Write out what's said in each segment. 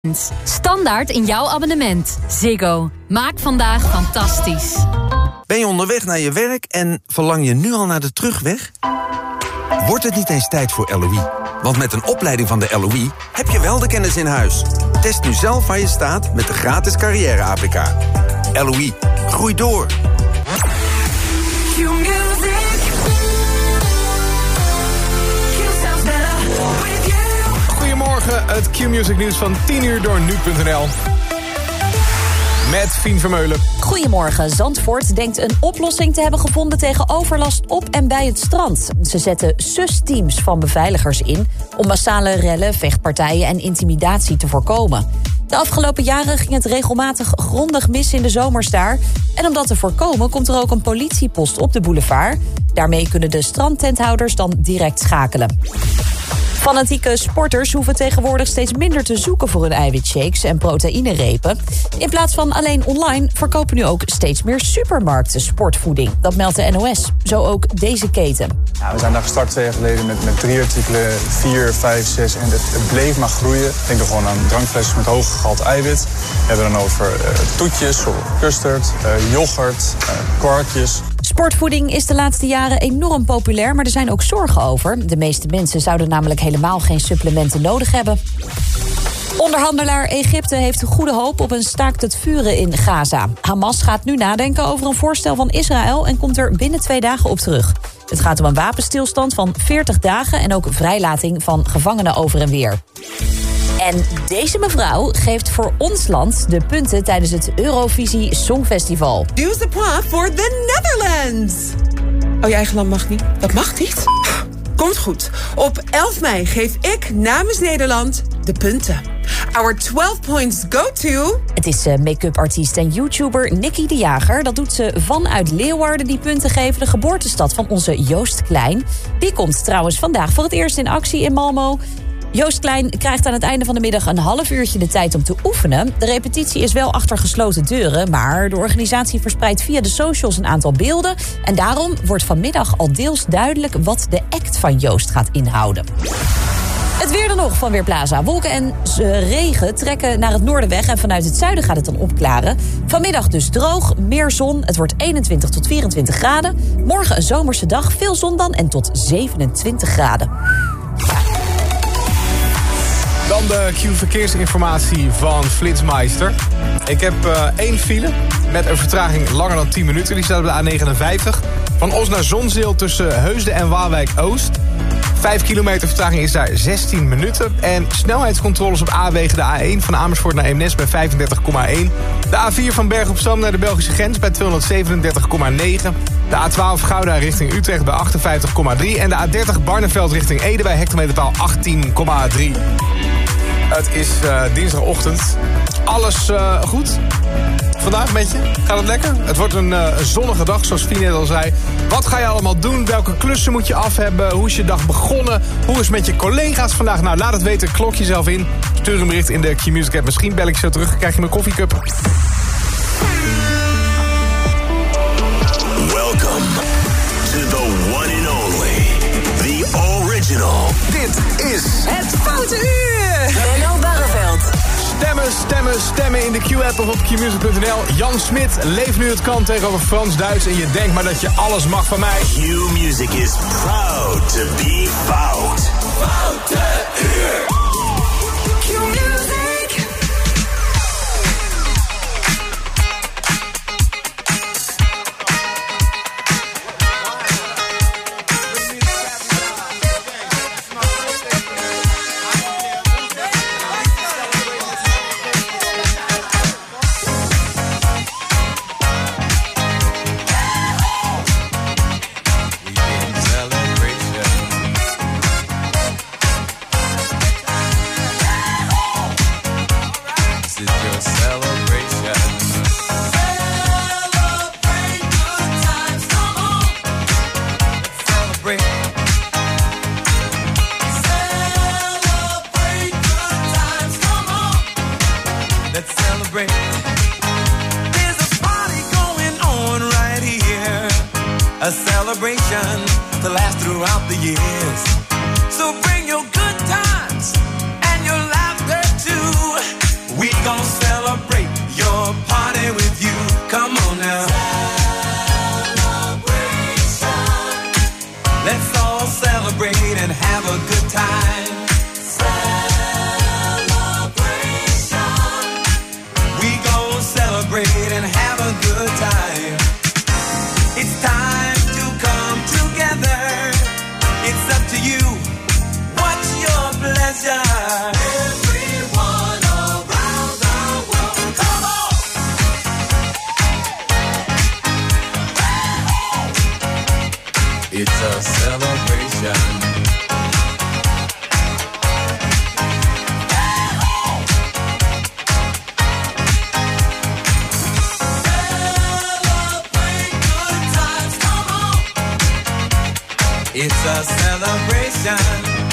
Standaard in jouw abonnement. Ziggo. Maak vandaag fantastisch. Ben je onderweg naar je werk en verlang je nu al naar de terugweg? Wordt het niet eens tijd voor LOE? Want met een opleiding van de LOE heb je wel de kennis in huis. Test nu zelf waar je staat met de gratis carrière-APK. LOE. Groei door. Goedemorgen, het Q-Music nieuws van 10 uur door nu.nl. Met Fien Vermeulen. Goedemorgen. Zandvoort denkt een oplossing te hebben gevonden tegen overlast op en bij het strand. Ze zetten SUS-teams van beveiligers in om massale rellen, vechtpartijen en intimidatie te voorkomen. De afgelopen jaren ging het regelmatig grondig mis in de zomers daar. En om dat te voorkomen komt er ook een politiepost op de boulevard. Daarmee kunnen de strandtenthouders dan direct schakelen. Fanatieke sporters hoeven tegenwoordig steeds minder te zoeken voor hun eiwitshakes en proteïnerepen. In plaats van alleen online verkopen nu ook steeds meer supermarkten sportvoeding. Dat meldt de NOS. Zo ook deze keten. Ja, we zijn daar gestart 2 jaar geleden met 3 artikelen, 4, 5, 6 en het bleef maar groeien. Denk dan gewoon aan drankflesjes met hoog gehalte eiwit. We hebben dan over toetjes, custard, yoghurt, kwarkjes. Sportvoeding is de laatste jaren enorm populair, maar er zijn ook zorgen over. De meeste mensen zouden namelijk helemaal geen supplementen nodig hebben. Onderhandelaar Egypte heeft goede hoop op een staakt het vuren in Gaza. Hamas gaat nu nadenken over een voorstel van Israël en komt er binnen 2 dagen op terug. Het gaat om een wapenstilstand van 40 dagen en ook vrijlating van gevangenen over en weer. En deze mevrouw geeft voor ons land de punten tijdens het Eurovisie Songfestival. 12 points voor the Netherlands. Oh, je eigen land mag niet? Dat mag niet? Komt goed. Op 11 mei geef ik namens Nederland de punten. Our 12 points go to... Het is make-up artiest en YouTuber Nicky de Jager. Dat doet ze vanuit Leeuwarden, die punten geven. De geboortestad van onze Joost Klein. Die komt trouwens vandaag voor het eerst in actie in Malmö. Joost Klein krijgt aan het einde van de middag een half uurtje de tijd om te oefenen. De repetitie is wel achter gesloten deuren, maar de organisatie verspreidt via de socials een aantal beelden. En daarom wordt vanmiddag al deels duidelijk wat de act van Joost gaat inhouden. Het weer dan nog van Weerplaza. Wolken en regen trekken naar het noorden weg en vanuit het zuiden gaat het dan opklaren. Vanmiddag dus droog, meer zon. Het wordt 21 tot 24 graden. Morgen een zomerse dag, veel zon dan en tot 27 graden. Dan de Q-verkeersinformatie van Flitsmeister. Ik heb 1 file met een vertraging langer dan 10 minuten. Die staat op de A59. Van Os naar Zonzeel tussen Heusden en Waalwijk-Oost. 5 kilometer vertraging is daar 16 minuten. En snelheidscontroles op A-wegen de A1 van Amersfoort naar Eemnes bij 35,1. De A4 van Bergen op Zoom naar de Belgische grens bij 237,9. De A12 Gouda richting Utrecht bij 58,3. En de A30 Barneveld richting Ede bij hectometerpaal 18,3. Het is dinsdagochtend. Alles goed? Vandaag met je? Gaat het lekker? Het wordt een zonnige dag, zoals Fien net al zei. Wat ga je allemaal doen? Welke klussen moet je af hebben? Hoe is je dag begonnen? Hoe is het met je collega's vandaag? Nou, laat het weten. Klok jezelf in. Stuur een bericht in de Q-Music app. Misschien bel ik zo terug. Krijg je mijn koffiecup. Welcome to the one and only, the original. Dit is Het Foute Uur. Menno Barreveld. Stemmen in de Q-app of op qmusic.nl. Jan Smit leeft nu het kan tegenover Frans-Duits. En je denkt maar dat je alles mag van mij. Q-Music is proud to be fout. Foute Uur. Q-Music. A celebration to last throughout the years. So bring your good times and your laughter too. It's a celebration.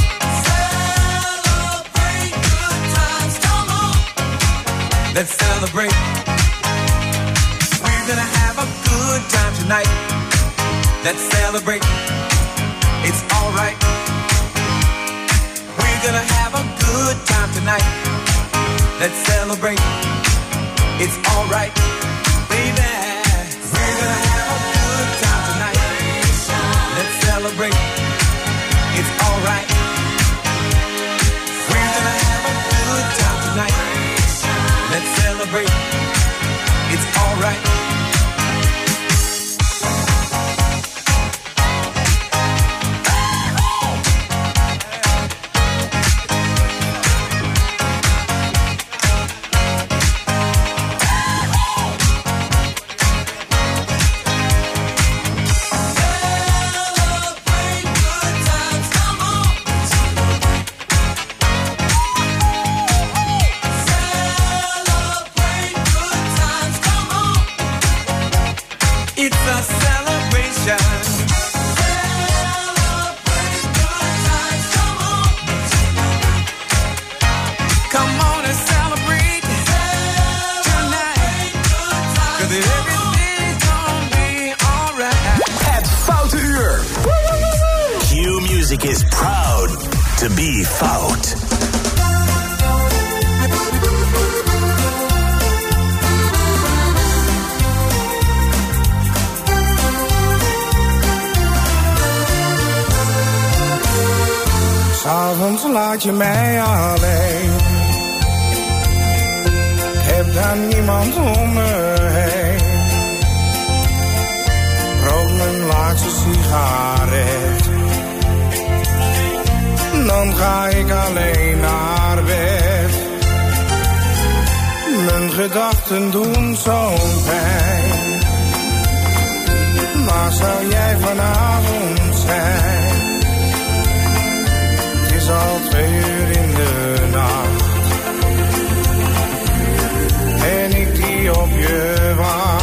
Celebrate good times, come on. Let's celebrate. We're gonna have a good time tonight. Let's celebrate. It's alright. We're gonna have a good time tonight. Let's celebrate. It's alright, baby. We're gonna have a good time tonight. Let's celebrate. It's alright. We're gonna have a good time tonight. Let's celebrate. It's alright. Is proud to be Fout. S'avonds laat je mij alleen. Ik heb dan niemand om me heen. Rook mijn laatste sigaret. Dan ga ik alleen naar bed. Mijn gedachten doen zo'n pijn. Waar zou jij vanavond zijn? Het is al 2 uur in de nacht. En ik die op je wacht.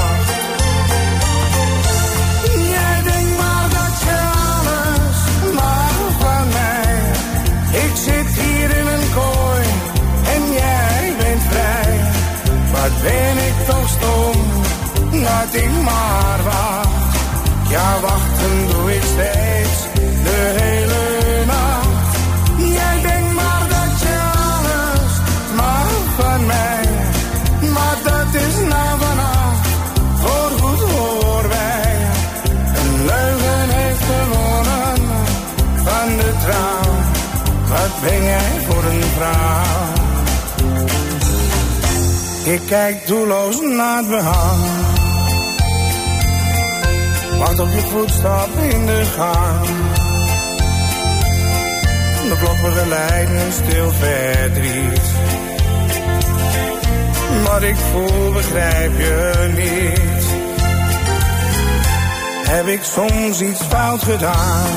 Ik zit hier in een kooi en jij bent vrij. Wat ben ik toch stom, dat ik maar wacht. Ja, wachten doe ik steeds de hele nacht. Jij denkt maar dat je alles mag van mij. Maar dat is nou vannacht voorgoed hoor wij. Een leugen heeft gewonnen van de trouw. Wat ben jij voor een vrouw? Ik kijk doelloos naar het behang. Wacht op je voetstap in de gang. De klokken geleiden stil verdriet. Wat ik voel begrijp je niet. Heb ik soms iets fout gedaan?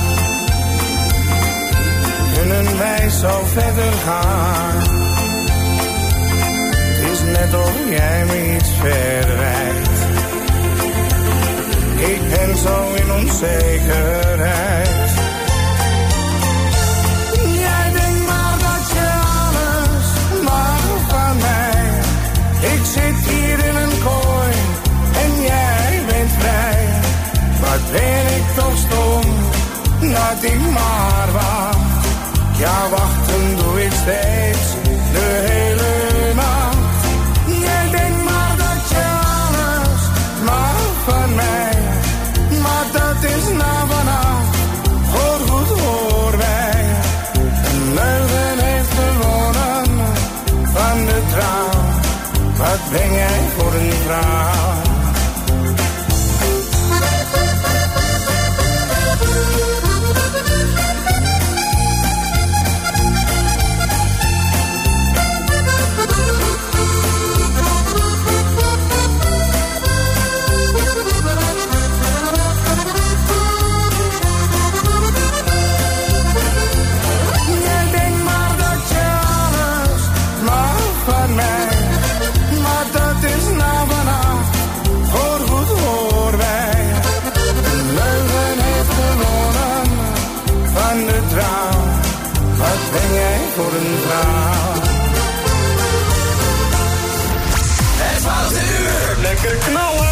Kunnen wij zo verder gaan? Het is net of jij me iets verwijt. Ik ben zo in onzekerheid. Jij denkt maar dat je alles mag van mij. Ik zit hier in een kooi en jij bent vrij. Wat ben ik toch stom, dat ik maar wacht. Ja, wachten doe ik steeds de hele nacht. Jij denkt maar dat je alles mag van mij. Maar dat is nou vannacht voorgoed hoor wij. Een leugen heeft gewonnen van de trouw. Wat ben jij voor een vrouw? voor een vrouw. Het Foute Uur. Lekker knallen.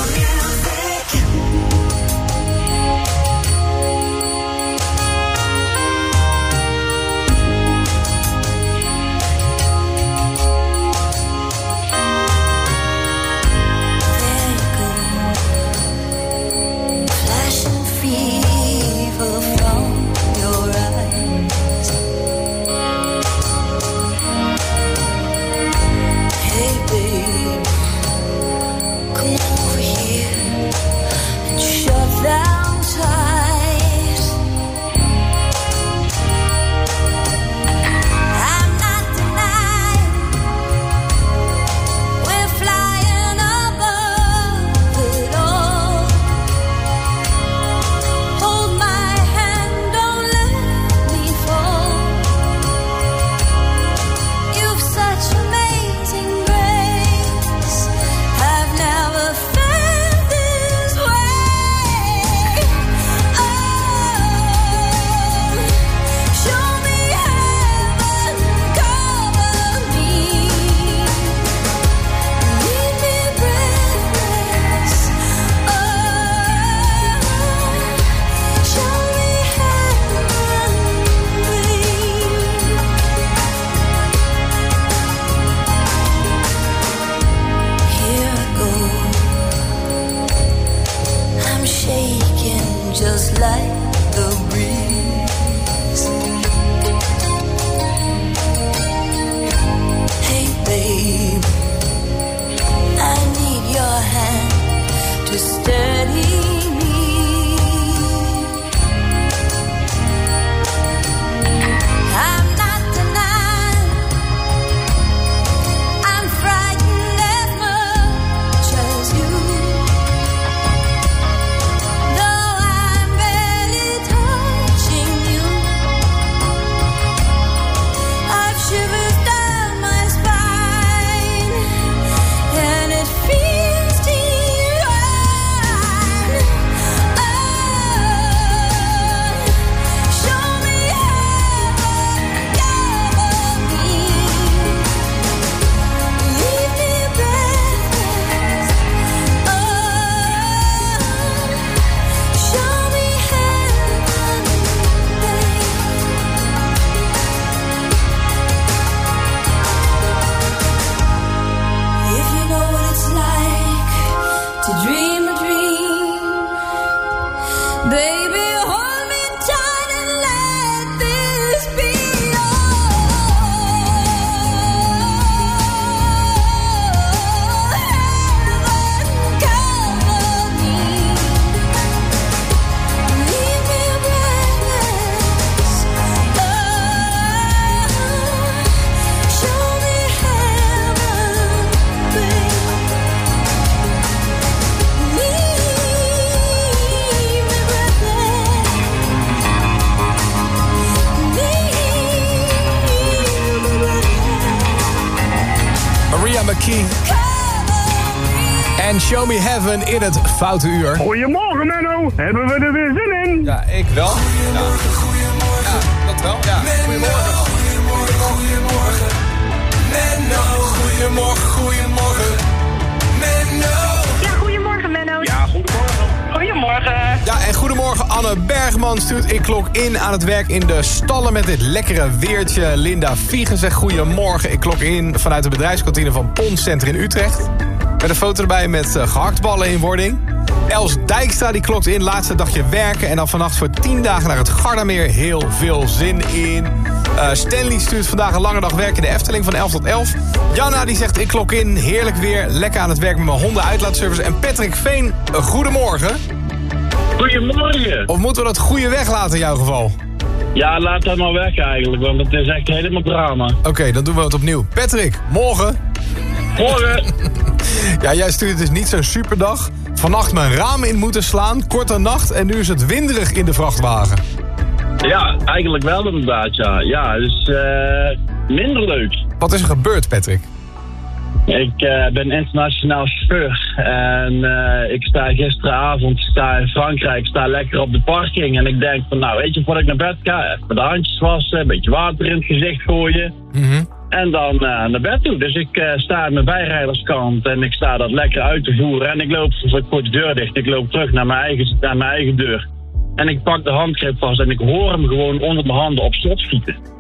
En Show Me Heaven in het Foute Uur. Goedemorgen Menno, hebben we er weer zin in? Ja, ik wel. Goedemorgen. Ja, dat wel. Ja. Goedemorgen. Goedemorgen. Menno. Goedemorgen. Menno. Ja, goedemorgen Menno. Ja, goedemorgen. Goedemorgen. Ja, en goedemorgen Anne Bergman stuurt ik klok in aan het werk in de stallen met dit lekkere weertje. Linda Viegen zegt goedemorgen. Ik klok in vanuit de bedrijfskantine van Poncenter in Utrecht. Met een foto erbij met gehaktballen in wording. Els Dijkstra die klokt in, laatste dagje werken. En dan vannacht voor 10 dagen naar het Gardameer. Heel veel zin in. Stanley stuurt vandaag een lange dag werken in de Efteling van 11 tot 11. Janna die zegt ik klok in, heerlijk weer. Lekker aan het werk met mijn honden uitlaatservice. En Patrick Veen, goedemorgen. Goedemorgen. Of moeten we dat goede weglaten in jouw geval? Ja, laat dat maar weg eigenlijk, want het is echt helemaal drama. Oké, dan doen we het opnieuw. Patrick, morgen. Morgen. Ja, jij stuurt dus niet zo'n superdag. Vannacht mijn raam in moeten slaan, korte nacht en nu is het winderig in de vrachtwagen. Ja, eigenlijk wel inderdaad, ja. Ja, dus minder leuk. Wat is er gebeurd, Patrick? Ik ben internationaal chauffeur en ik sta gisteravond in Frankrijk, sta lekker op de parking en ik denk van nou weet je, voordat ik naar bed ga, even de handjes wassen, een beetje water in het gezicht gooien en dan naar bed toe. Dus ik sta aan mijn bijrijderskant en ik sta dat lekker uit te voeren en ik loop, ik gooi de deur dicht, ik loop terug naar mijn eigen deur en ik pak de handgreep vast en ik hoor hem gewoon onder mijn handen op slot schieten.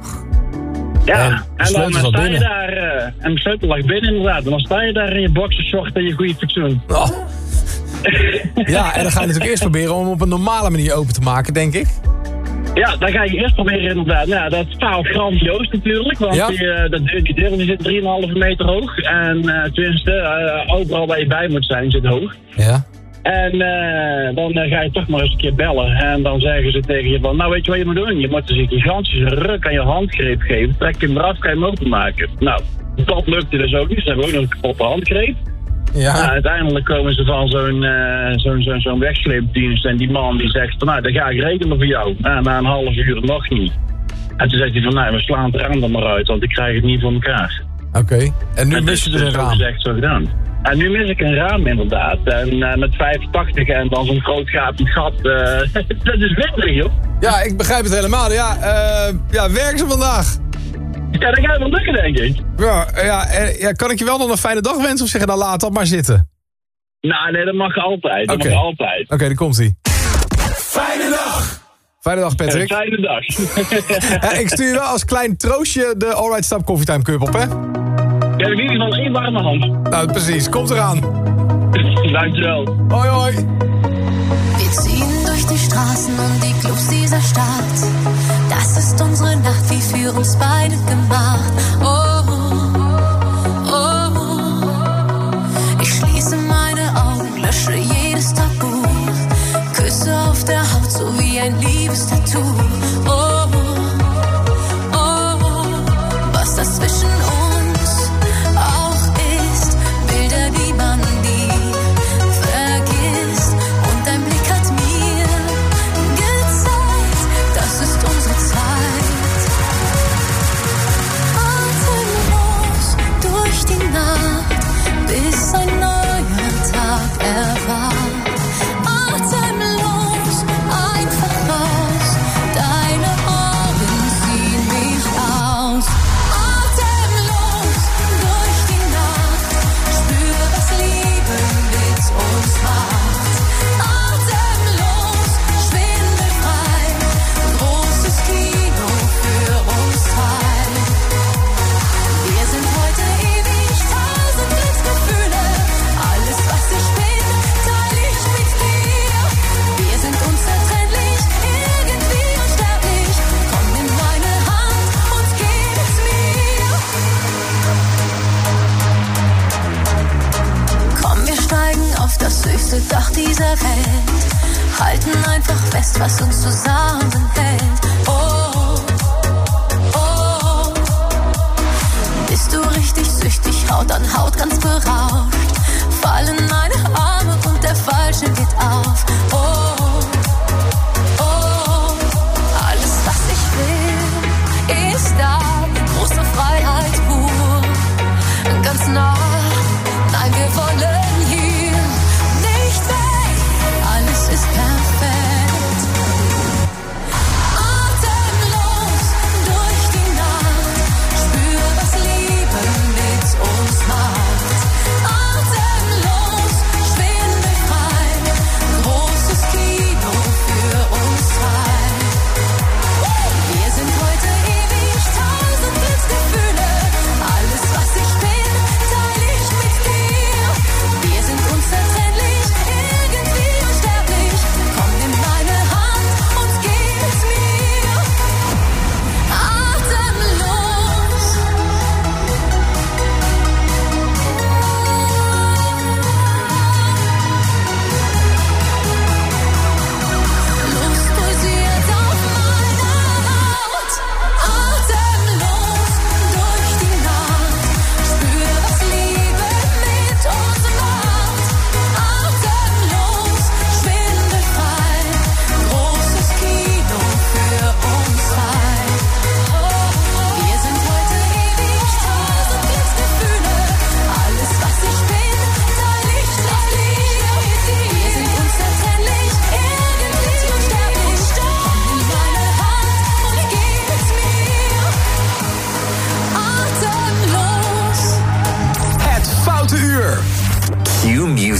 Ja, en dan sta je daar, en de sleutel lag binnen inderdaad. En dan sta je daar in je boxershort en je goede fatsoen. Oh. Ja, en dan ga je natuurlijk eerst proberen om hem op een normale manier open te maken, denk ik. Ja, dan ga je eerst proberen inderdaad. Ja, dat is 12 grandioos natuurlijk, want ja. die deur die zit 3,5 meter hoog. En tenminste, overal waar je bij moet zijn zit hoog. Ja. En dan ga je toch maar eens een keer bellen. En dan zeggen ze tegen je van, nou weet je wat je moet doen? Je moet dus een gigantische ruk aan je handgreep geven. Trek je hem eraf, kan je hem openmaken. Nou, dat lukte dus ook niet. Ze hebben ook nog een kapotte handgreep. Ja. Nou, uiteindelijk komen ze van zo'n wegsleepdienst. En die man die zegt van, nou, dat ga ik regelen voor jou. Nou, na een half uur nog niet. En toen zegt hij van, nou, we slaan het raam dan maar uit. Want ik krijg het niet voor elkaar. Oké. En nu mis je dus een raam? Zo gezegd, zo gedaan. En nu mis ik een raam inderdaad. En met 85 en dan zo'n groot gapend gat. Dat is winderig, joh. Ja, ik begrijp het helemaal. Ja, werken ze vandaag? Ja, dat gaat wel lukken, denk ik. Ja, kan ik je wel nog een fijne dag wensen of zeggen, dan laat dat maar zitten? Nou, nee, dat mag altijd. Dat mag altijd. Oké, daar komt-ie. Fijne dag! Fijne dag, Patrick. Fijne dag. Ik stuur je wel als klein troostje de Alright Stop Coffee Time Cup op, hè? Ja, in ieder geval 1 warme hand. Nou, precies. Komt eraan. Dankjewel. Hoi, hoi. Wir ziehen durch die Straßen und die Clubs dieser Stadt. Das ist unsere Nacht, wie für uns beide gemacht. Oh, oh, oh. Ich schließe meine Augen, lösche jedes Tabu. Küsse auf der Haut, so wie ein Liebestattoo. Oh, oh, oh. Was das zwischen uns auch ist, Bilder, die man nie vergisst. Und dein Blick hat mir gezeigt, das ist unsere Zeit. Atemlos durch die Nacht, bis ein neuer Tag erwacht. Atemlos, einfach raus, deine Augen ziehen mich aus. Atemlos durch die Nacht, spüre, was Liebe mit uns macht. Atemlos, schwindelfrei, großes Kino für uns zwei. Wir sind heute ewig, 1000 Glücksgefühle. Alles, was ich bin, teile ich mit dir. Wir sind unzertrennlich, irgendwie unsterblich. Komm in meine Hand und gib es mir. Komm, wir steigen auf das höchste Dach dieser Welt. Halten einfach fest, was uns zusammenhält. Oh, oh. Bist du richtig süchtig, Haut an Haut ganz berauscht. Fallen meine Arme und der Fallschirm geht auf. Oh, oh. Alles, was ich will, ist da. Große Freiheit pur. Ganz nah, nein, wir wollen hier nicht weg. Alles ist perfekt. Atemlos durch die Nacht, spür, was Liebe mit uns macht. Atemlos, schwindelfrei, großes Kino für uns zwei. Wir sind heute ewig, 1000 Glücksgefühle. Alles, was ich bin, teile ich mit dir.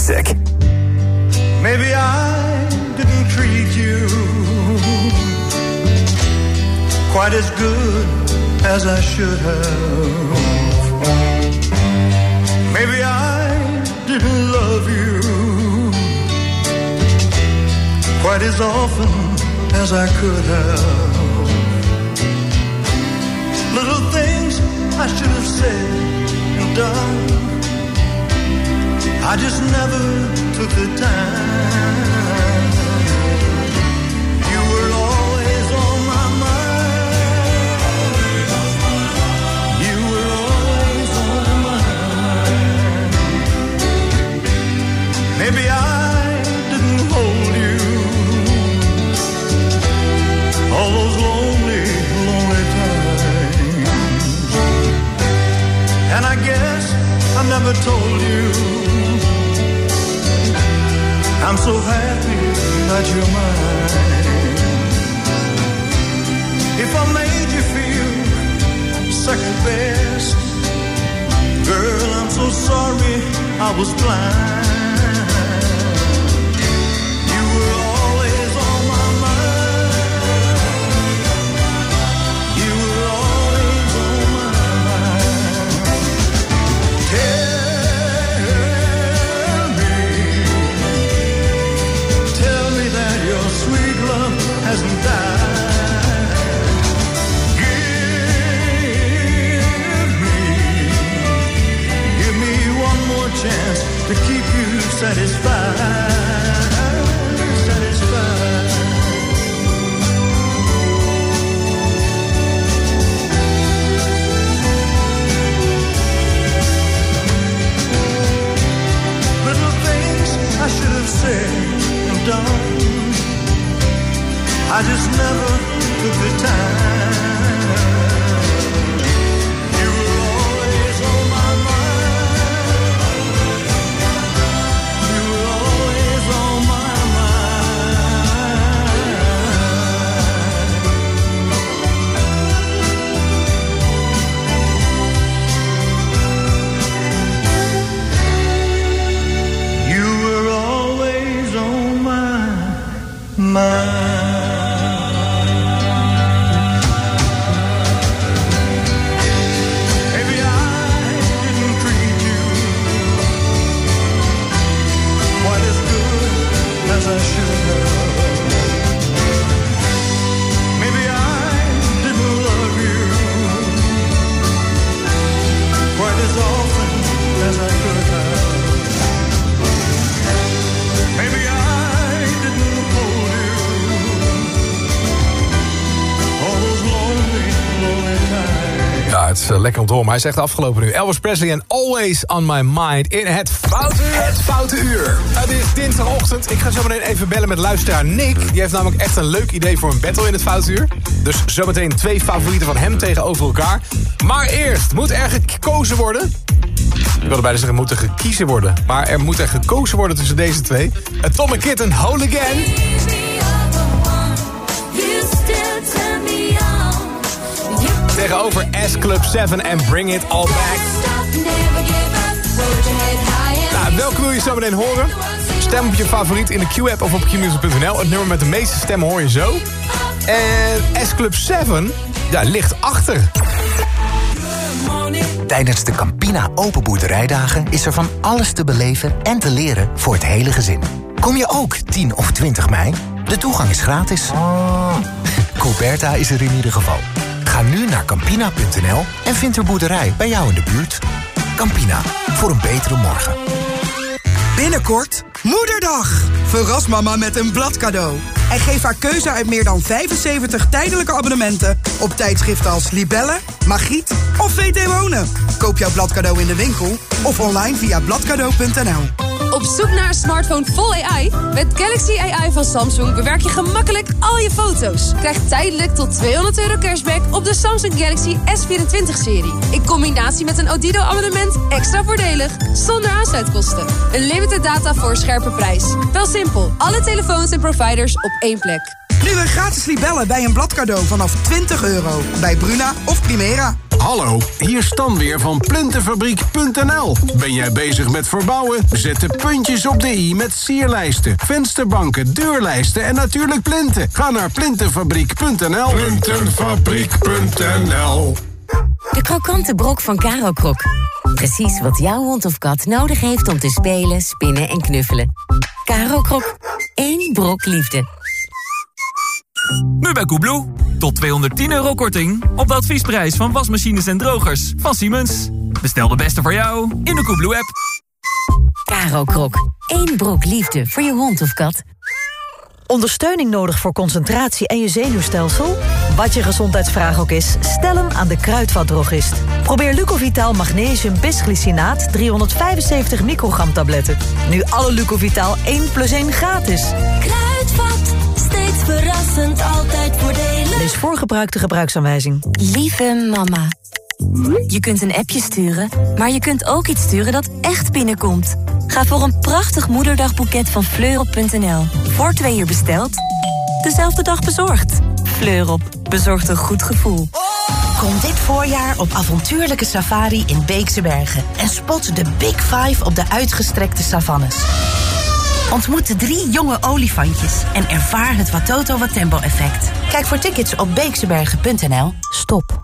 Music. Maybe I didn't treat you quite as good as I should have. Maybe I didn't love you quite as often as I could have. Little things I should have said and done, I just never took the time. You were always on my mind. You were always on my mind. Maybe I didn't hold you all those lonely, lonely times. And I guess I never told you I'm so happy that you're mine. If I made you feel second best, girl, I'm so sorry I was blind. You were always on my mind. You were always on my mind. Tell me that your sweet love hasn't died. Give me one more chance to keep you satisfied. Satisfied. Little things I should have said and done, I just never took the time. You were always on my mind. You were always on my mind. You were always on my mind. Maybe I didn't treat you quite as good as I should have. Maybe I didn't love you quite as often as I could have. Maybe I didn't hold you all those lonely, lonely times. Ja, het is lekker om te horen, maar hij zegt afgelopen nu. Elvis Presley en Always on My Mind in het Foute Uur. Het is dinsdagochtend. Ik ga zo meteen even bellen met luisteraar Nick. Die heeft namelijk echt een leuk idee voor een battle in het Foute Uur. Dus zometeen 2 favorieten van hem tegenover elkaar. Maar eerst moet er gekozen worden. Ik wilde bijna zeggen, moet er gekiezen worden. Maar er moet er gekozen worden tussen deze twee. Tom en Kitten, Whole Again. Tegenover S Club 7 en Bring It All Back. Nou, welke wil je zo meteen horen? Stem op je favoriet in de Q-app of op qmusic.nl. Het nummer met de meeste stemmen hoor je zo. En S Club 7, ja, ligt achter. Tijdens de Campina Open Boerderijdagen is er van alles te beleven en te leren voor het hele gezin. Kom je ook 10 of 20 mei? De toegang is gratis. Coberta is er in ieder geval. Ga nu naar Campina.nl en vind er boerderij bij jou in de buurt. Campina, voor een betere morgen. Binnenkort Moederdag. Verras mama met een bladcadeau. En geef haar keuze uit meer dan 75 tijdelijke abonnementen op tijdschriften als Libelle, Magiet of VT Wonen. Koop jouw bladcadeau in de winkel of online via bladcadeau.nl. Op zoek naar een smartphone vol AI? Met Galaxy AI van Samsung bewerk je gemakkelijk al je foto's. Krijg tijdelijk tot €200 cashback op de Samsung Galaxy S24-serie. In combinatie met een Odido-abonnement extra voordelig, zonder aansluitkosten. Een limited data voor een scherpe prijs. Wel simpel, alle telefoons en providers op één plek. Nu een gratis libellen bij een bladcadeau vanaf €20 bij Bruna of Primera. Hallo, hier Stan weer van Plintenfabriek.nl. Ben jij bezig met verbouwen? Zet de puntjes op de i met sierlijsten, vensterbanken, deurlijsten en natuurlijk plinten. Ga naar Plintenfabriek.nl. Plintenfabriek.nl. De krokante brok van Caro Krok. Precies wat jouw hond of kat nodig heeft om te spelen, spinnen en knuffelen. Caro Krok. 1 brok liefde. Nu bij Koebloe. Tot €210 korting op de adviesprijs van wasmachines en drogers van Siemens. Bestel de beste voor jou in de Koebloe-app. Caro Krok. 1 brok liefde voor je hond of kat. Ondersteuning nodig voor concentratie en je zenuwstelsel? Wat je gezondheidsvraag ook is, stel hem aan de Kruidvatdrogist. Probeer Lucovitaal Magnesium Bisglycinaat 375 microgram tabletten. Nu alle Lucovitaal 1+1 gratis. Kruidvat, steeds verrassend, altijd voordelig. Lees voorgebruikte gebruiksaanwijzing. Lieve mama. Je kunt een appje sturen, maar je kunt ook iets sturen dat echt binnenkomt. Ga voor een prachtig moederdagboeket van Fleurop.nl. Voor 2 uur besteld, dezelfde dag bezorgd. Fleurop, bezorgt een goed gevoel. Kom dit voorjaar op avontuurlijke safari in Beekse Bergen en spot de Big Five op de uitgestrekte savannes. Ontmoet de 3 jonge olifantjes en ervaar het Watoto Watembo-effect. Kijk voor tickets op beeksebergen.nl. Stop.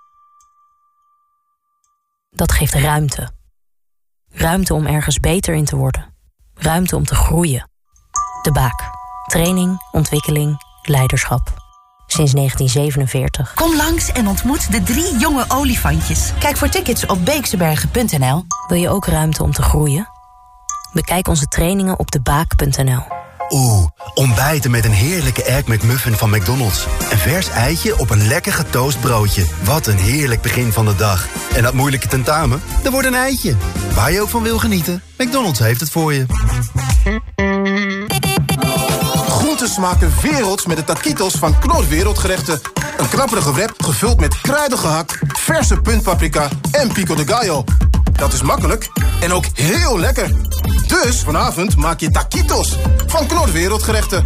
Dat geeft ruimte. Ruimte om ergens beter in te worden. Ruimte om te groeien. De Baak. Training, ontwikkeling, leiderschap. Sinds 1947. Kom langs en ontmoet de 3 jonge olifantjes. Kijk voor tickets op beeksebergen.nl. Wil je ook ruimte om te groeien? Bekijk onze trainingen op debaak.nl. Ontbijten met een heerlijke Egg McMuffin van McDonald's. Een vers eitje op een lekker getoast broodje. Wat een heerlijk begin van de dag. En dat moeilijke tentamen? Er wordt een eitje. Waar je ook van wil genieten. McDonald's heeft het voor je. Groenten smaken werelds met de taquitos van Knor Wereldgerechten. Een knapperige wrap gevuld met kruidige hak, verse puntpaprika en pico de gallo. Dat is makkelijk en ook heel lekker. Dus vanavond maak je taquitos van Knor Wereldgerechten.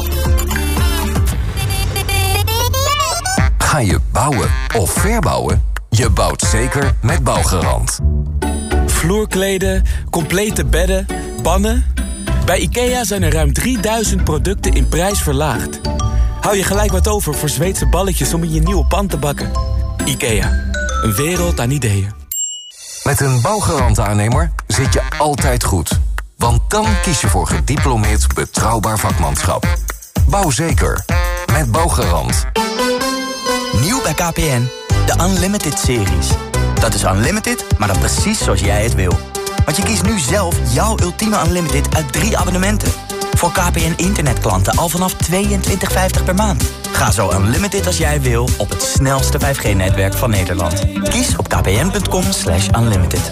Ga je bouwen of verbouwen? Je bouwt zeker met Bouwgarant. Vloerkleden, complete bedden, pannen. Bij IKEA zijn er ruim 3000 producten in prijs verlaagd. Hou je gelijk wat over voor Zweedse balletjes om in je nieuwe pan te bakken. IKEA, een wereld aan ideeën. Met een Bouwgarant-aannemer zit je altijd goed. Want dan kies je voor gediplomeerd betrouwbaar vakmanschap. Bouw zeker. Met Bouwgarant. Nieuw bij KPN, de Unlimited series. Dat is unlimited, maar dan precies zoals jij het wil. Want je kiest nu zelf jouw ultieme unlimited uit 3 abonnementen. Voor KPN internetklanten al vanaf $22,50 per maand. Ga zo unlimited als jij wil op het snelste 5G-netwerk van Nederland. Kies op kpn.com/unlimited.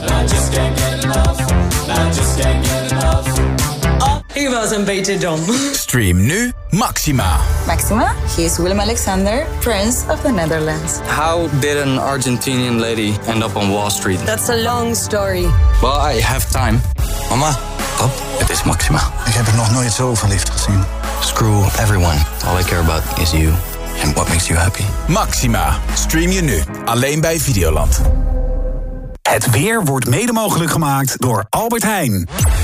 Ik was een beetje dom. Stream nu Maxima. Maxima, he is Willem-Alexander, Prince of the Netherlands. How did an Argentinian lady end up on Wall Street? That's a long story. Well, I have time. Mama, pap, het is Maxima. Ik heb er nog nooit zo verliefd gezien. Screw everyone. All I care about is you. And what makes you happy. Maxima. Stream je nu. Alleen bij Videoland. Het weer wordt mede mogelijk gemaakt door Albert Heijn.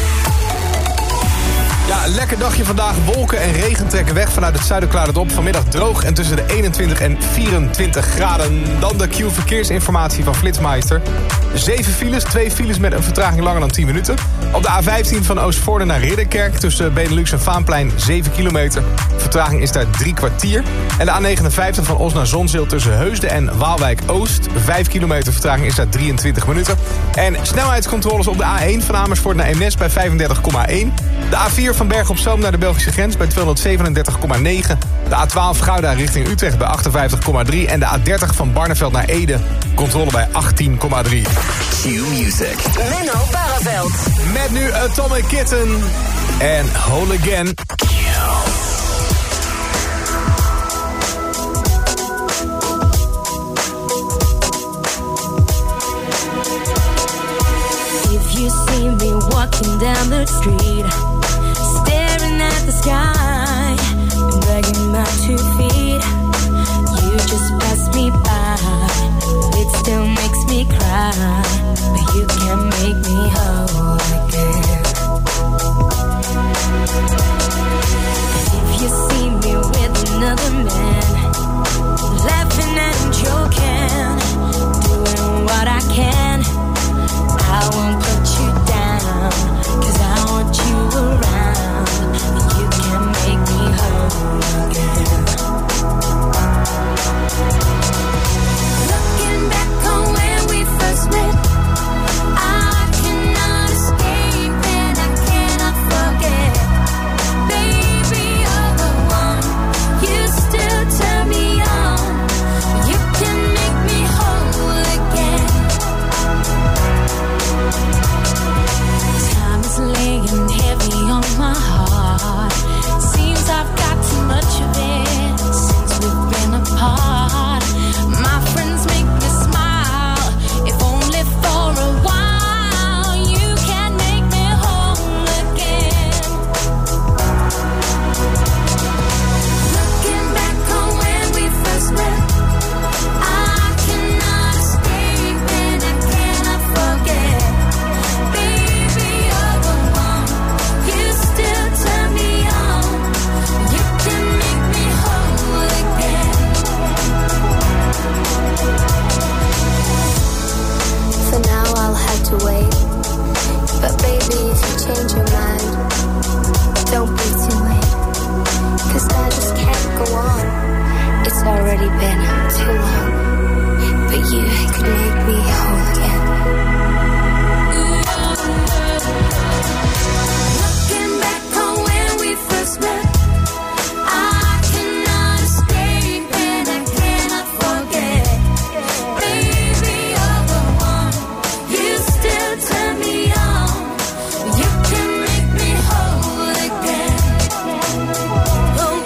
Ja, een lekker dagje vandaag. Wolken en regen trekken weg. Vanuit het zuiden klaart het op. Vanmiddag droog en tussen de 21 en 24 graden. Dan de Q-verkeersinformatie van Flitsmeister. 7 files, 2 files met een vertraging langer dan 10 minuten. Op de A15 van Oostvoorde naar Ridderkerk tussen Benelux en Vaanplein 7 kilometer. Vertraging is daar 3 kwartier. En de A59 van Os naar Zonzeel tussen Heusden en Waalwijk-Oost. 5 kilometer vertraging is daar 23 minuten. En snelheidscontroles op de A1 van Amersfoort naar Eemnes bij 35,1. De A4 van Bergen op Zoom naar de Belgische grens bij 237,9. De A12 Gouda richting Utrecht bij 58,3. En de A30 van Barneveld naar Ede. Controle bij 18,3. Q-Music. Menno Barreveld. Met nu Atomic Kitten en Whole Again. If you see me walking down the street, staring at the sky and begging my 2 feet. You just pass me by. It still makes me cry, but you can make me whole again. And if you see me with another man, laughing and joking, doing what I can, I won't put you down, 'cause I want you around, and you can make me whole again. Looking back on when we first met, I cannot escape and I cannot forget. Baby, you're the one, you still turn me on, you can make me whole again. Time is laying heavy on my heart, seems I've got too much of it since we've been apart. My friends make me smile, if only for a while. You can make me whole again. Looking back on when we first met, I cannot escape and I cannot forget. Baby, you're the one, you still turn me on, you can make me whole again. For now I'll have to wait, but baby, if you change your mind, don't be too late, 'cause I just can't go on. It's already been too long, but you could make me whole again. Looking back on when we first met, I cannot escape and I cannot forget. Baby, you're the one, you still turn me on, you can make me whole again. Oh,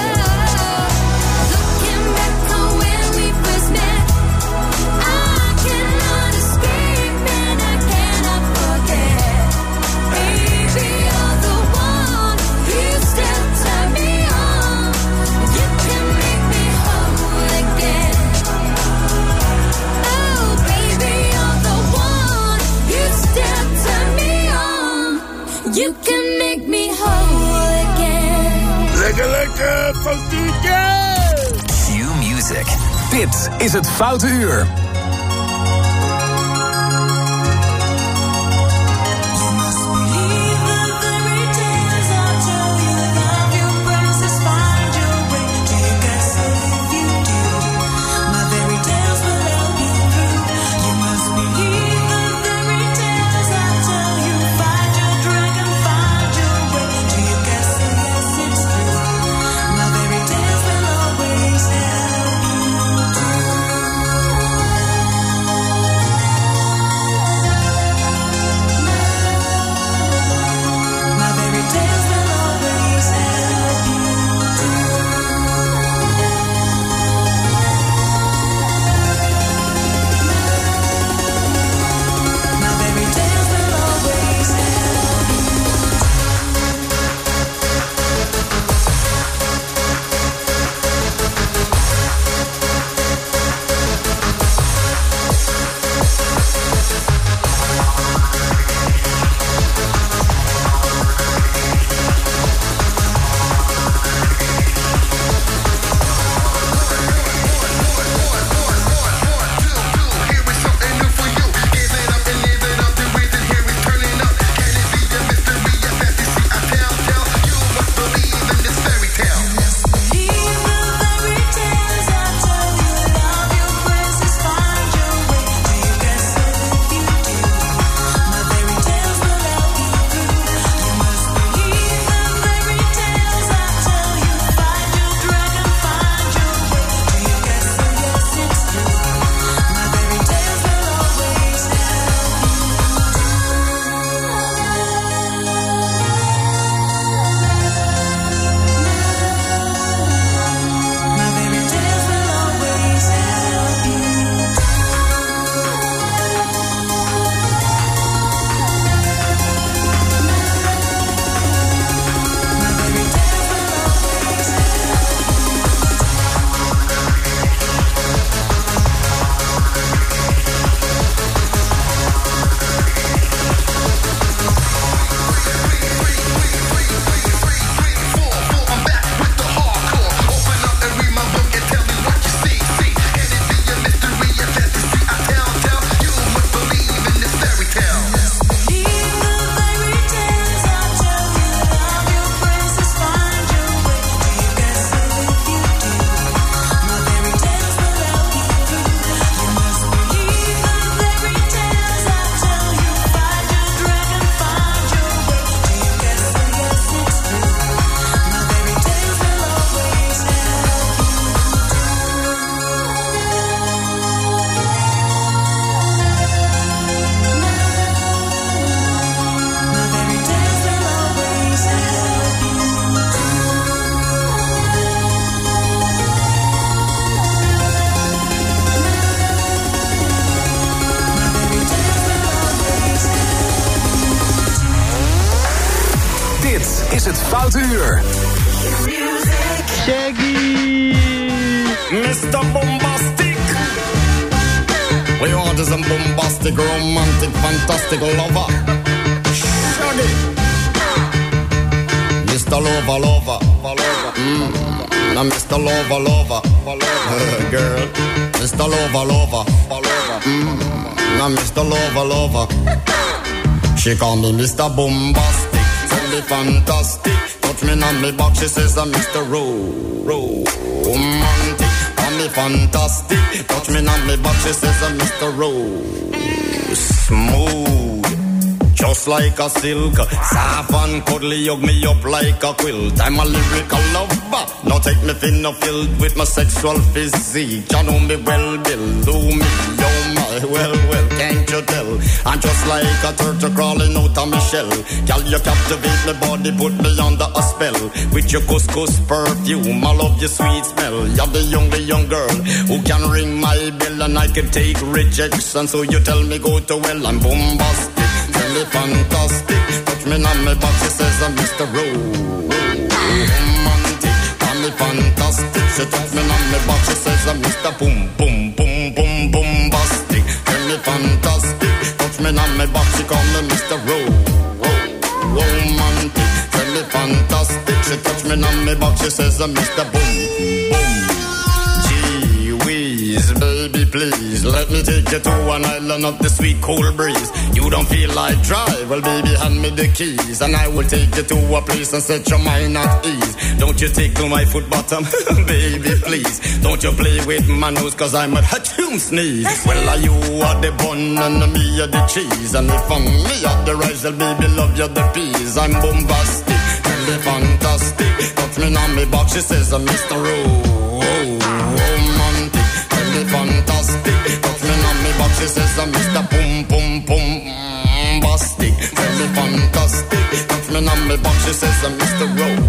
looking back on when we first met, I cannot escape and I cannot forget. Baby, you're the one, you still turn me on, you can make me whole again. Oh, baby, you're the one, you still turn me on, you can make me whole again. Lekker van DJ! Q-Music. Dit is het Foute Uur. is het Foute Uur. Shaggy! Mr. Bombastic! We want is a bombastic, romantic, fantastic lover. Shaggy! Mr. Lover. Now Mr. Lover. Girl. Mr. Lover. Now Mr. Lover. She call me Mr. Bombastic, tell me fantastic. Touch me on me back, she says I'm Mr. Romantic. Call me fantastic, touch me on me back, she says I'm Mr. Smooth, just like a silk. Soft and cuddly, hug me up like a quilt. I'm a lyrical lover, now take me thin or filled with my sexual physique. You know me well, Bill, do me, oh my. Well, can't you tell? I'm just like a turtle crawling out of my shell. Girl, you captivate my body, put me under a spell. With your couscous perfume, I love your sweet smell. You're the young girl who can ring my bell, and I can take rejection. So you tell me go to well, I'm bombastic, tell me fantastic. Touch me on my back, she says I'm Mr. Romantic. Call me fantastic, she touch me on my back, she says I'm Mr. Boom. Fantastic, touch me on my back, she call me Mr. Romantic. Tell me fantastic, she touch me on my back, she says I'm Mr. Boom. Gee whiz, baby please, let me take you to an island of the sweet cool breeze. You don't feel like drive, well baby hand me the keys, and I will take you to a place and set your mind at ease. Don't you tickle my foot bottom, baby please. Don't you play with my nose, cause I'm a hot-toom sneeze. Well, you are the bun and me are the cheese, and if I'm me are the rice, well baby love you the peas. I'm bombastic, tell me fantastic. Touch me on me back, she says I'm Mr. Romantic. Tell me fantastic, touch me on me back, she says I'm Mr. Bombastic. Tell me fantastic, touch me on me back, she says I'm Mr.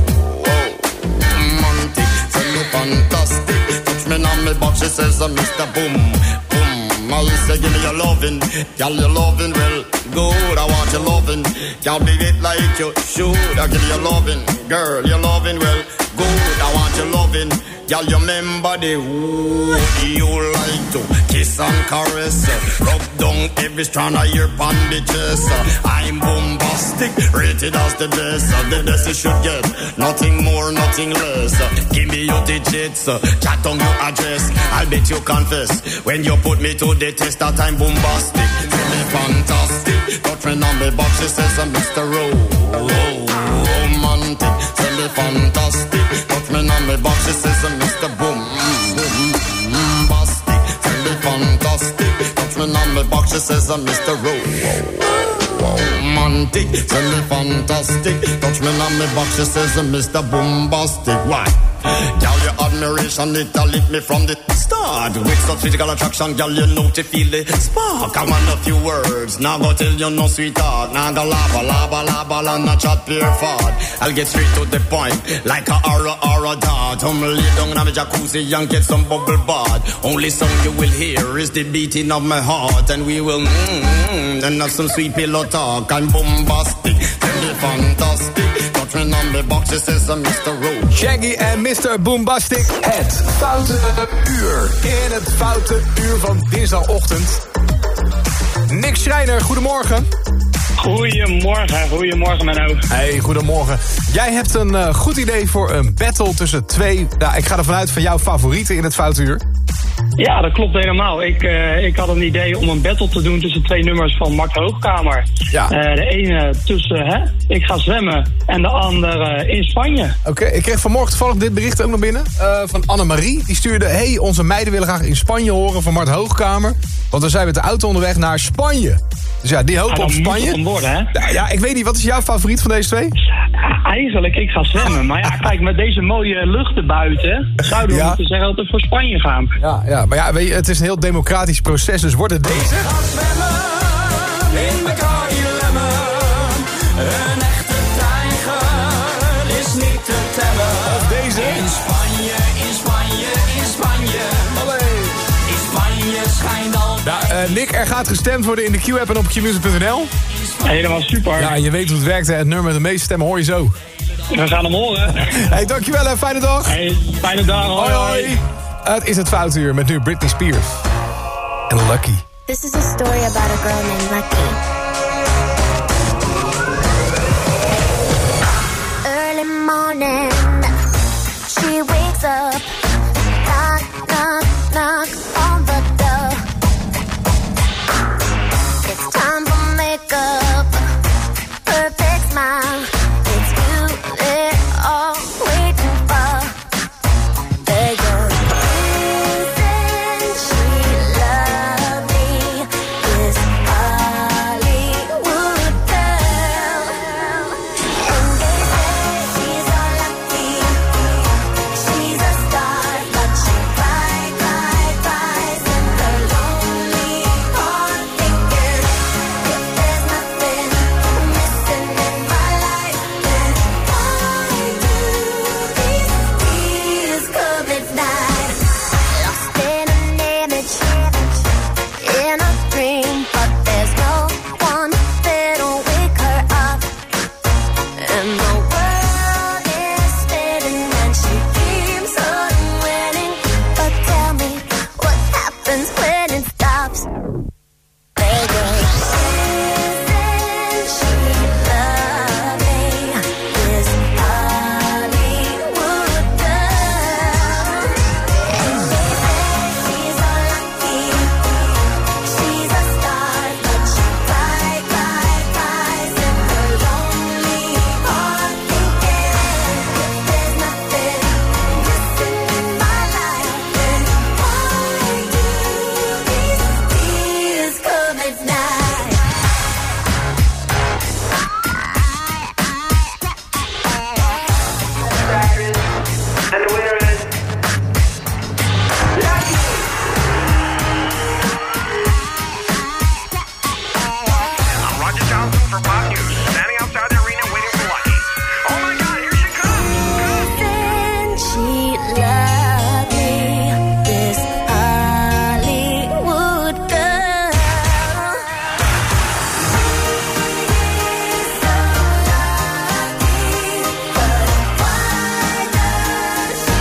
Romantic. Tell me fantastic, touch me on me back, she says I'm Mr. Boom. I say give me your lovin', girl your lovin' well good. I want your lovin', can't be it like you should. I give you your lovin', girl your lovin' well good. I want your lovin', girl you remember the wood you like to kiss and caress, rub down every strand of your bandages. I'm bombastic, rated as the best you should get, nothing more, nothing less. Give me your digits, chat on your address, I'll bet you confess when you put me to the test that I'm bombastic. Tell me fantastic, touch me on me back, she says I'm Mr. Romantic. Tell me fantastic, touch me on me back, she says I'm Mr. Bombastic. Tell me fantastic, touch me on me back, she says I'm Mr. Romantic. Tell me fantastic, touch me on me back, she says I'm Mr. Bombastic. Why? Girl, your admiration, it'll lift me from the start. With such physical attraction, girl, you know to feel the spark. I want a few words, now go tell you no sweetheart. Now go laba, and not chat pure fart. I'll get straight to the point, like a aura dart. Lay down in a jacuzzi and get some bubble bath. Only song you will hear is the beating of my heart. And we will and have some sweet pillow talk. I'm bombastic, tell me fantastic. Touch me on the box, she says I'm Mr. Rowe. Shaggy en Mr. Bombastic. Het Foute Uur. In het Foute Uur van dinsdagochtend. Nick Schreiner, goedemorgen. Goedemorgen Menno. Hey, goedemorgen. Jij hebt een goed idee voor een battle tussen twee... Nou, ik ga ervan uit van jouw favorieten in het Foute Uur. Ja, dat klopt helemaal. Ik had een idee om een battle te doen tussen twee nummers van Mart Hoogkamer. Ja. De ene tussen Ik ga zwemmen en de andere in Spanje. Oké, ik kreeg vanmorgen toevallig dit bericht ook nog binnen. Van Annemarie. Die stuurde, hey, onze meiden willen graag in Spanje horen van Mart Hoogkamer. Want dan zijn we met de auto onderweg naar Spanje. Dus ja, die hopen op Spanje. Moet worden, hè? Ja, ik weet niet, wat is jouw favoriet van deze twee? Eigenlijk, ik ga zwemmen. Maar ja, kijk, met deze mooie luchten buiten zouden we moeten zeggen dat we voor Spanje gaan. Ja, maar ja, weet je, het is een heel democratisch proces, dus wordt het deze? Ga zwemmen in elkaar dilemma. Een echte tijger is niet te tellen. Of deze? In Spanje. Allee. In Spanje schijnt al... Nick, er gaat gestemd worden in de Q-app en op qmusic.nl. Helemaal super. Ja, je weet hoe het werkt, hè? Het nummer met de meeste stemmen hoor je zo. We gaan hem horen. Hey, dankjewel en fijne dag. Hey, fijne dag. Hoi, hoi. Het is het Foute Uur met nu Britney Spears. En Lucky. This is a story about a girl named Lucky. Early morning, she wakes up. Knock, knock, knock on the door. It's time for makeup. Perfect smile. It's you they're all waiting for. There goes. Isn't she lovely? This Hollywood girl. And they say she's all lucky. She's a star, but she cries in her lonely heart, thinking if there's nothing missing in my life, then why do these tears come at night? Lost in an image, in a dream, but there's no one that'll wake her up. And the world is spinning and she keeps on winning. But tell me, what happens when it stops? There goes. Isn't she lovely? This Hollywood girl. And they say she's all lucky. She's a star, but she cries in her lonely heart, thinking if there's nothing missing in my life, then why do these tears come at night? And the winner is Lucky. I'm Roger Johnson for Pop News, standing outside the arena waiting for Lucky. Oh my God, here she comes! Isn't she lovely? This Hollywood girl. So lucky, but why does she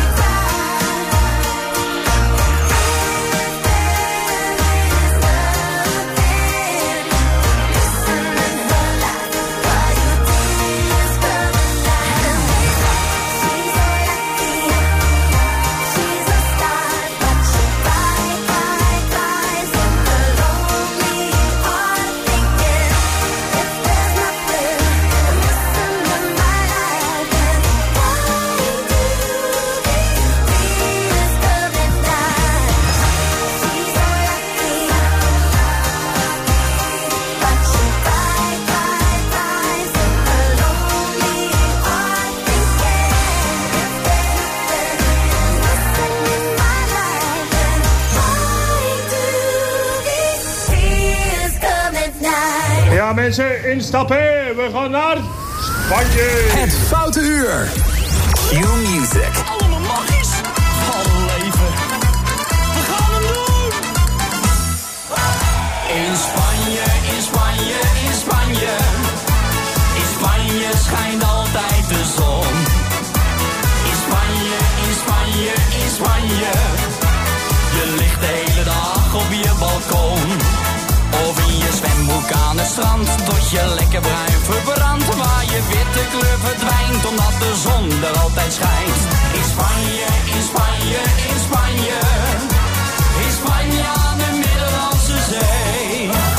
Ja, mensen, instappen. We gaan naar Spanje. Het Foute Uur. Q-Music. Allemaal magisch. Alle leven. We gaan hem doen. In Spanje, in Spanje, in Spanje. In Spanje schijnt altijd de zon. In Spanje, in Spanje, in Spanje. Je ligt de hele dag op je balkon. Of in je zwembroek aan het strand, tot je lekker bruin verbrandt. Waar je witte kleur verdwijnt, omdat de zon er altijd schijnt. In Spanje, in Spanje, in Spanje. In Spanje aan de Middellandse Zee.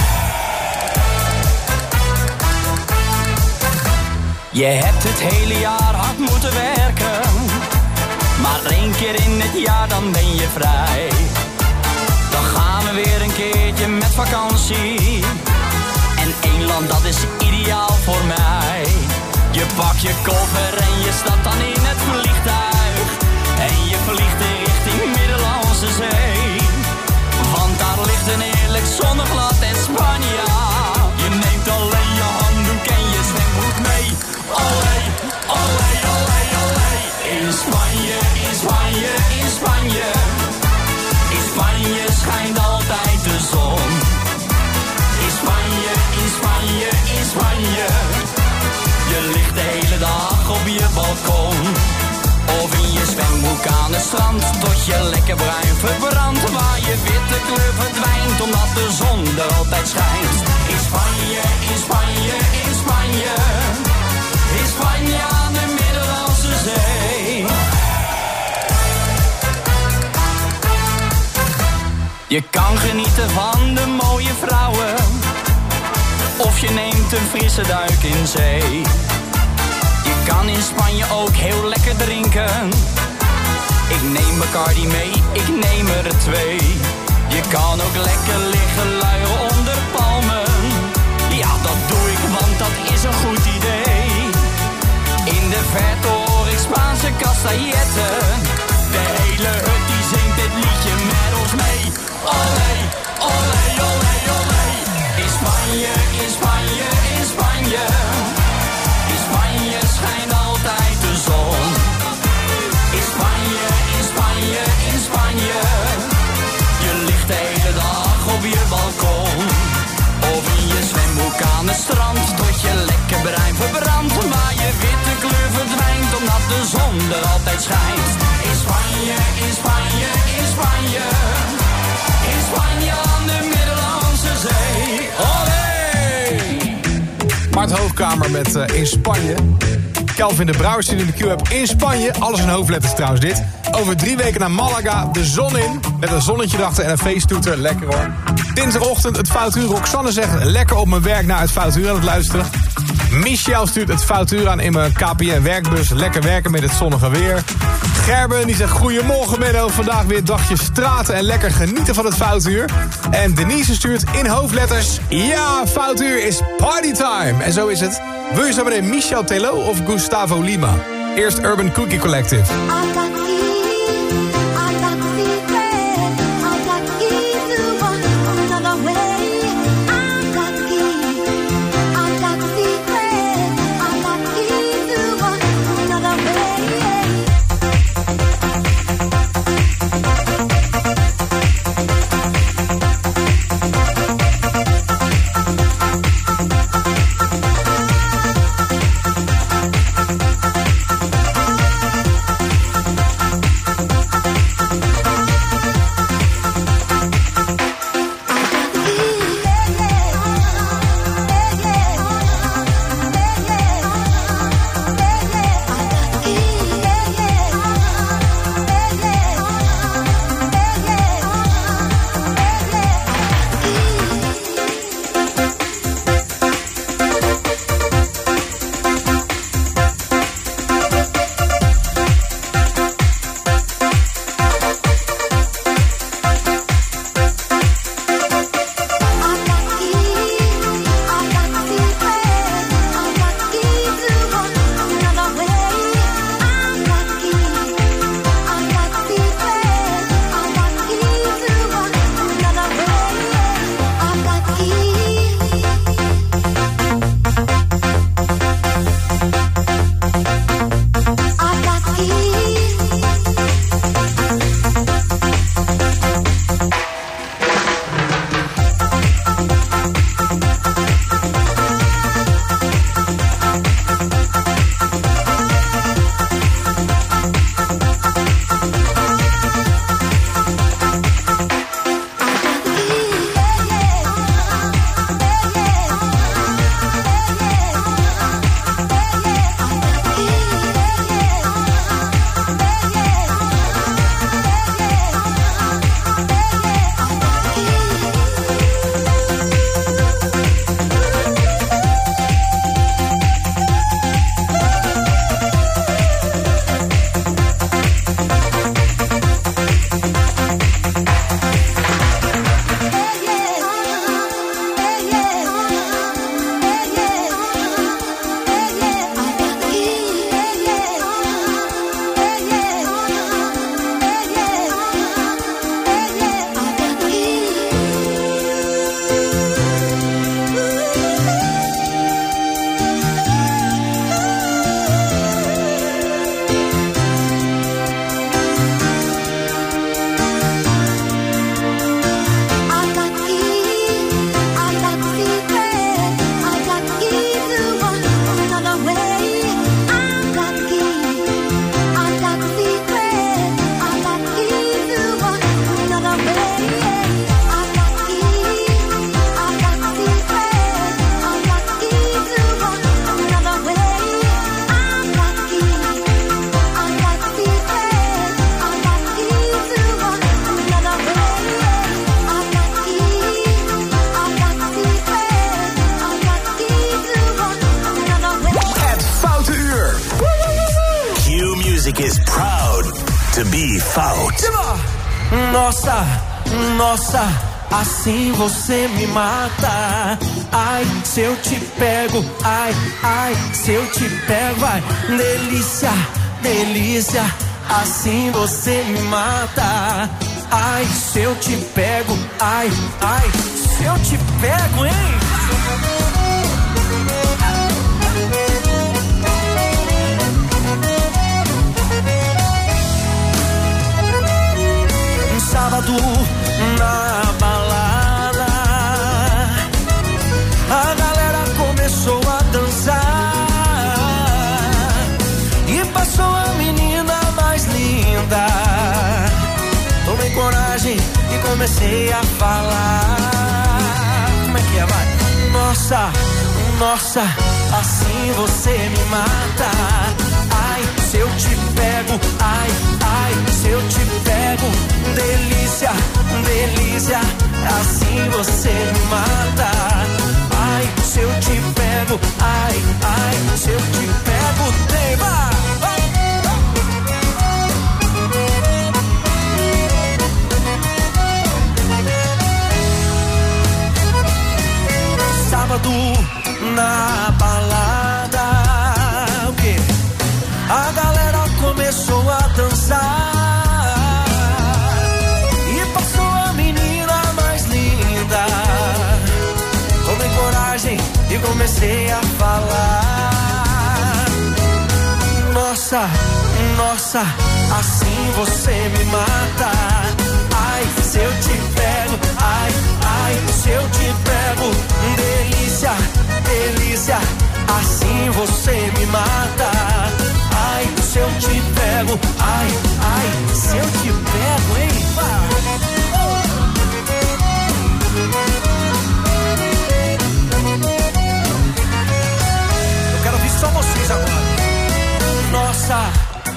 Je hebt het hele jaar hard moeten werken. Maar 1 keer in het jaar, dan ben je vrij. Dan gaan we weer een keertje met vakantie. En 1 land, dat is ideaal voor mij. Je pakt je koffer en je stapt dan in het vliegtuig. En je vliegt in richting Middellandse Zee. Want daar ligt een heerlijk zonneglad en Spanje. Je neemt alleen je handdoek en je zwembroek mee. Olé, olé, olé, olé. In Spanje, in Spanje, in Spanje. In Spanje schijnt altijd de zon. In Spanje, in Spanje, in Spanje. Je ligt de hele dag op strand tot je lekker bruin verbrandt. Waar je witte kleur verdwijnt omdat de zon er altijd schijnt. In Spanje, in Spanje, in Spanje. In Spanje aan de Middellandse Zee. Je kan genieten van de mooie vrouwen. Of je neemt een frisse duik in zee. Je kan in Spanje ook heel lekker drinken. Ik neem Bacardi mee, ik neem er 2. Je kan ook lekker liggen luieren onder palmen. Ja, dat doe ik, want dat is een goed idee. In de verte hoor ik Spaanse castailletten. De hele hut die zingt dit liedje met ons mee. Olé, olé, olé, olé. In Spanje, in Spanje, in Spanje. In Spanje schijnt altijd de zon. In Spanje, in Spanje, in Spanje. Je ligt de hele dag op je balkon. Of in je zwembroek aan het strand. Tot je lekker bruin verbrandt. Maar je witte kleur verdwijnt omdat de zon er altijd schijnt. In Spanje, in Spanje, in Spanje. In Spanje aan de Middellandse Zee. Olé! Mart Hoogkamer met In Spanje. Kelvin de Brouwer zit in de Q-app in Spanje. Alles in hoofdletters trouwens dit. Over 3 weken naar Malaga, de zon in. Met een zonnetje erachter en een feesttoeter. Lekker hoor. Dinsdagochtend het Fout Uur. Roxanne zegt lekker op mijn werk naar het Fout Uur aan het luisteren. Michel stuurt het Fout Uur aan in mijn KPN werkbus. Lekker werken met het zonnige weer. Gerben die zegt goedemorgen Menno. Vandaag weer dagje straten en lekker genieten van het Fout Uur. En Denise stuurt in hoofdletters. Ja, Fout Uur is partytime. En zo is het. Wil je zo meteen Michel Tello of Gustavo Lima? Eerst Urban Cookie Collective. music is proud to be fout. Nossa, nossa, assim você me mata. Ai, se eu te pego, ai, ai, se eu te pego, vai. Delícia, delícia, assim você me mata. Ai, se eu te pego, ai, ai, se eu te pego, hein? Sábado na balada, a galera começou a dançar e passou a menina mais linda. Tomei coragem e comecei a falar. Como é que é, vai? Nossa, nossa, assim você me mata. Ai, se eu te pego, ai, ai, se eu te pego. Delícia, delícia, assim você me mata. Ai, se eu te pego, ai, ai, se eu te pego, tema. Sábado na balada, o quê? A galera começou a dançar e passou a menina mais linda. Tomei coragem e comecei a falar. Nossa, nossa, assim você me mata. Ai, se eu te pego, ai, ai, se eu te pego. Delícia, delícia, assim você me mata. Ai, se eu te pego, ai, ai, se eu te pego, hein? Eu quero ouvir só vocês agora. Nossa,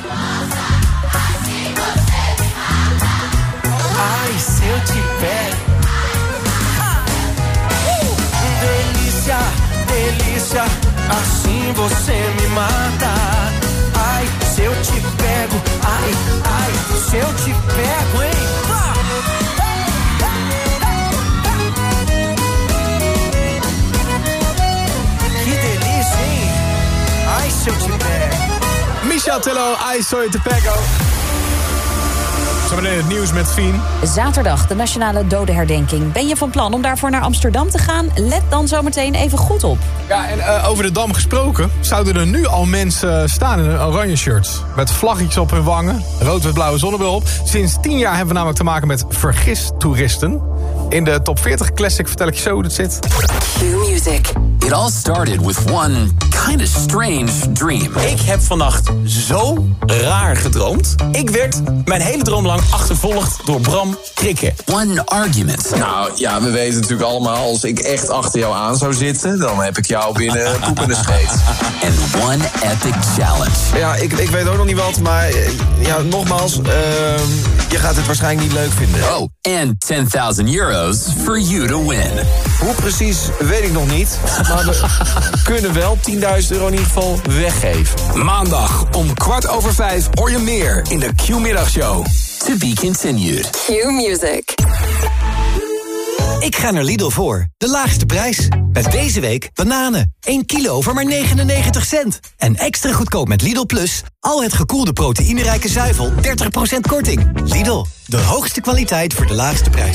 assim você me mata. Ai, se eu te pego. Delícia, delícia, assim você me mata. Ai, se eu te pego, ai, ai, se eu te pego, hein? Que delícia, hein? Ai, se eu te pego. Michel Tillo, I Saw You To Pego. Zo meteen het nieuws met Fien. Zaterdag, de nationale dodenherdenking. Ben je van plan om daarvoor naar Amsterdam te gaan? Let dan zometeen even goed op. Ja, en over de Dam gesproken, zouden er nu al mensen staan in een oranje shirt. Met vlaggetjes op hun wangen, rood-wit-blauwe zonnebril op. Sinds 10 jaar hebben we namelijk te maken met vergistoeristen. In de top 40 classic vertel ik je zo hoe het zit. Q-Music. It all started with one kind of strange dream. Ik heb vannacht zo raar gedroomd. Ik werd mijn hele droom lang achtervolgd door Bram Krikke. One argument. Nou ja, we weten natuurlijk allemaal, als ik echt achter jou aan zou zitten, dan heb ik jou binnen poep in de scheet. And one epic challenge. Ja, ik weet ook nog niet wat, maar ja, nogmaals, je gaat het waarschijnlijk niet leuk vinden. Oh, and €10,000 for you to win. Hoe precies, weet ik nog niet. Maar we kunnen wel €10.000 in ieder geval weggeven. Maandag om 5:15 hoor je meer in de Q-middagshow. To be continued. Q-Music. Ik ga naar Lidl voor de laagste prijs. Met deze week bananen. 1 kilo voor maar 99 cent. En extra goedkoop met Lidl Plus. Al het gekoelde proteïnerijke zuivel 30% korting. Lidl, de hoogste kwaliteit voor de laagste prijs.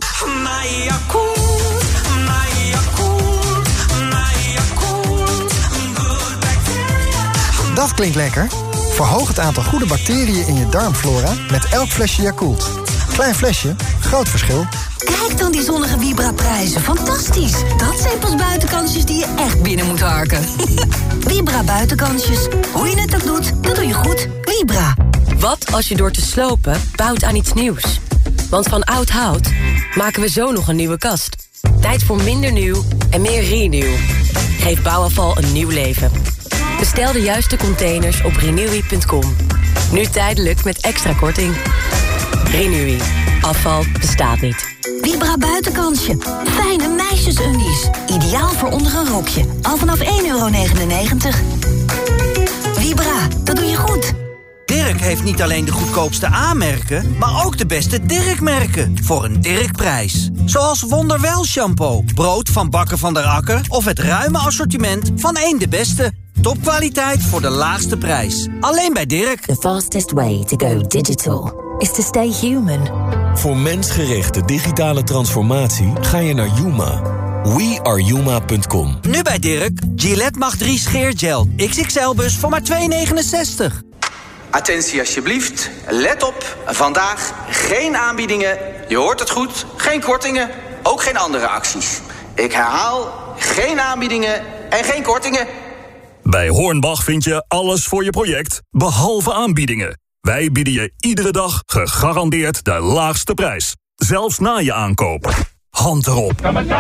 Dat klinkt lekker. Verhoog het aantal goede bacteriën in je darmflora met elk flesje Yakult. Klein flesje, groot verschil. Kijk dan die zonnige Vibra-prijzen. Fantastisch. Dat zijn pas buitenkansjes die je echt binnen moet harken. Vibra buitenkansjes. Hoe je het ook doet, dat doe je goed. Vibra. Wat als je door te slopen bouwt aan iets nieuws? Want van oud hout maken we zo nog een nieuwe kast. Tijd voor minder nieuw en meer renew. Geef bouwafval een nieuw leven. Bestel de juiste containers op renewy.com. Nu tijdelijk met extra korting. Renewy. Afval bestaat niet. Vibra buitenkansje. Fijne meisjesundies. Ideaal voor onder een rokje. Al vanaf €1,99. Vibra, dat doe je goed. Dirk heeft niet alleen de goedkoopste A-merken, maar ook de beste Dirk-merken. Voor een Dirkprijs. Zoals Wonderwel shampoo, brood van Bakker van der Akker of het ruime assortiment van Eén de Beste. Topkwaliteit voor de laagste prijs. Alleen bij Dirk. The fastest way to go digital is to stay human. Voor mensgerichte digitale transformatie ga je naar Yuma. WeAreYuma.com. Nu bij Dirk, Gillette Mag 3 scheergel. XXL-bus voor maar €2,69. Attentie alsjeblieft, let op, vandaag geen aanbiedingen. Je hoort het goed, geen kortingen, ook geen andere acties. Ik herhaal, geen aanbiedingen en geen kortingen. Bij Hornbach vind je alles voor je project, behalve aanbiedingen. Wij bieden je iedere dag gegarandeerd de laagste prijs. Zelfs na je aankoop. Hand erop.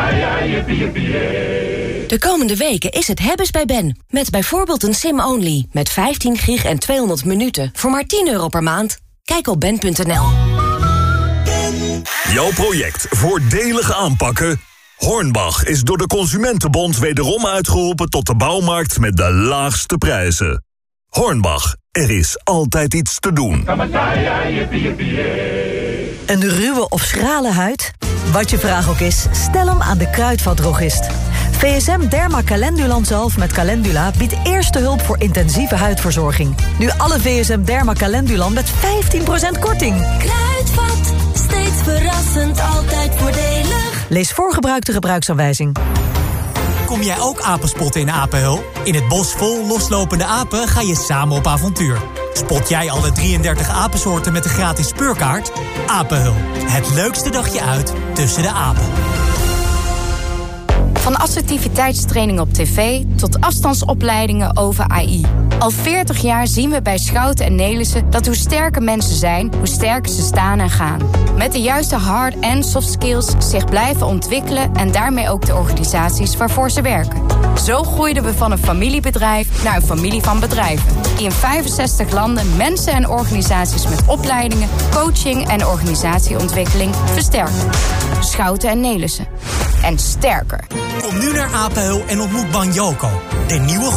De komende weken is het hebbes bij Ben. Met bijvoorbeeld een SIM-only. Met 15 gig en 200 minuten. Voor maar €10 per maand. Kijk op ben.nl. Jouw project voordelig aanpakken? Hornbach is door de Consumentenbond wederom uitgeroepen tot de bouwmarkt met de laagste prijzen. Hornbach, er is altijd iets te doen. Een ruwe of schrale huid? Wat je vraag ook is, stel hem aan de Kruidvatdrogist. VSM Derma Calendulan Zalf met Calendula biedt eerste hulp voor intensieve huidverzorging. Nu alle VSM Derma Calendulan met 15% korting. Kruidvat, steeds verrassend, altijd voordelig. Lees voorgebruikte gebruiksaanwijzing. Kom jij ook apenspotten in Apenhul? In het bos vol loslopende apen ga je samen op avontuur. Spot jij alle 33 apensoorten met de gratis speurkaart? Apenhul, het leukste dagje uit tussen de apen. Van assertiviteitstraining op tv tot afstandsopleidingen over AI. Al 40 jaar zien we bij Schouten en Nelissen dat hoe sterker mensen zijn, hoe sterker ze staan en gaan. Met de juiste hard- en soft skills zich blijven ontwikkelen en daarmee ook de organisaties waarvoor ze werken. Zo groeiden we van een familiebedrijf naar een familie van bedrijven. Die in 65 landen mensen en organisaties met opleidingen, coaching en organisatieontwikkeling versterken. Schouten en Nelissen. En sterker. Kom nu naar Apenhul en ontmoet Banjoko, de nieuwe